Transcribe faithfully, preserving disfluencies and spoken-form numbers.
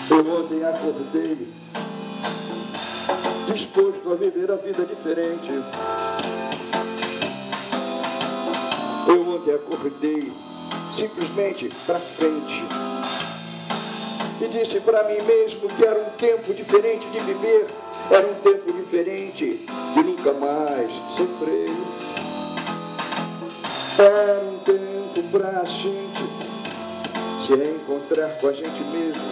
Eu ontem acordei disposto a viver a vida diferente. Eu ontem acordei simplesmente para frente e disse para mim mesmo que era um tempo diferente de viver, era um tempo diferente de nunca mais sofrer. Era um tempo para a gente se reencontrar com a gente mesmo,